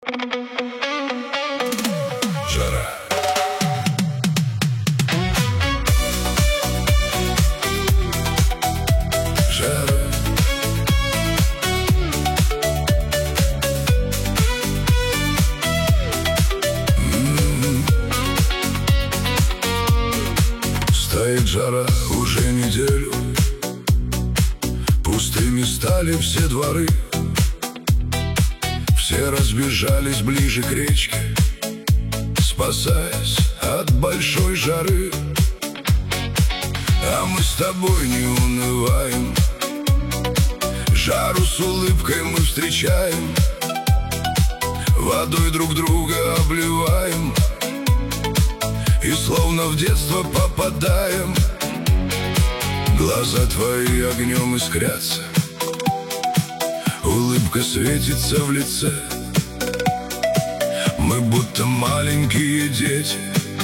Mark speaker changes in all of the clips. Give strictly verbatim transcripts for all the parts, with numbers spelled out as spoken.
Speaker 1: Жара. Жара. М-м-м. Стоит жара уже неделю. Пустыми стали все дворы. Все разбежались ближе к речке, спасаясь от большой жары. А мы с тобой не унываем, жару с улыбкой мы встречаем, водой друг друга обливаем и словно в детство попадаем. Глаза твои огнем искрятся, улыбка светится в лице. Мы будто маленькие дети,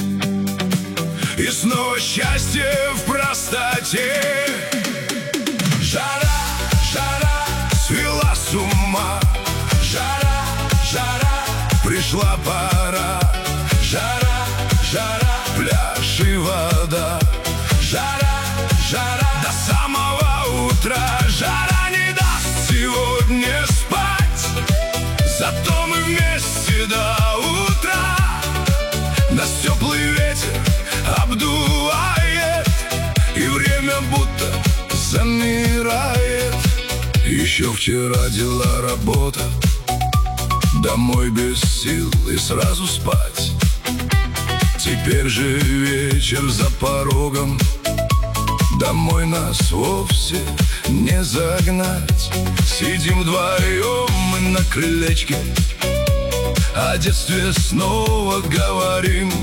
Speaker 1: и снова счастье в простоте. Жара, жара свела с ума, жара, жара пришла пора. Жара, жара, пляж и вода, жара, жара до самого утра. Жара не даст сегодня спать, зато мы вместе до утра. Нас теплый ветер обдувает, и время будто замирает. Еще вчера дела, работа, домой без сил и сразу спать. Теперь же вечер за порогом, домой нас вовсе не загнать. Сидим вдвоем мы на крылечке, о детстве снова говорим.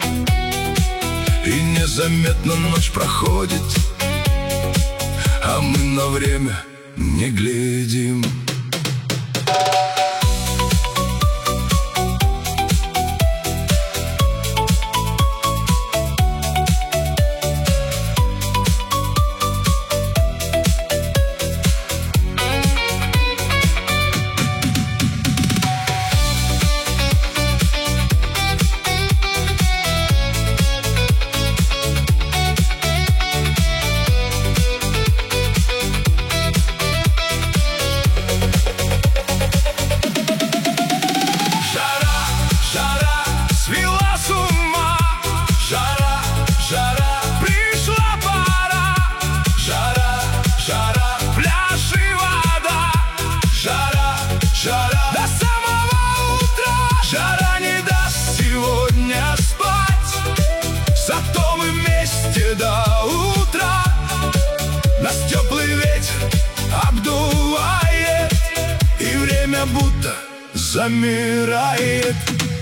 Speaker 1: И незаметно ночь проходит, а мы на время не глядим. Жара не даст сегодня спать, зато мы вместе до утра. Нас теплый ветер обдувает, и время будто замирает.